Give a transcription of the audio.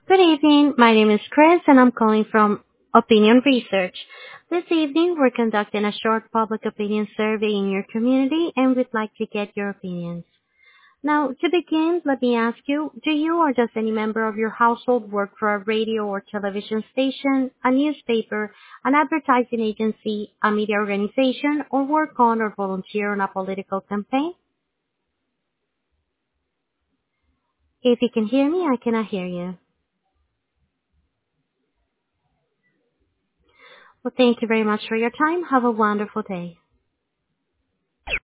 Good evening. My name is Chris, and I'm calling from Opinion Research. This evening, we're conducting a short public opinion survey in your community, and we'd like to get your opinions. Now, to begin, let me ask you, do you or does any member of your household work for a radio or television station, a newspaper, an advertising agency, a media organization, or work on or volunteer on a political campaign? If you can hear me, I cannot hear you. Well, thank you very much for your time. Have a wonderful day.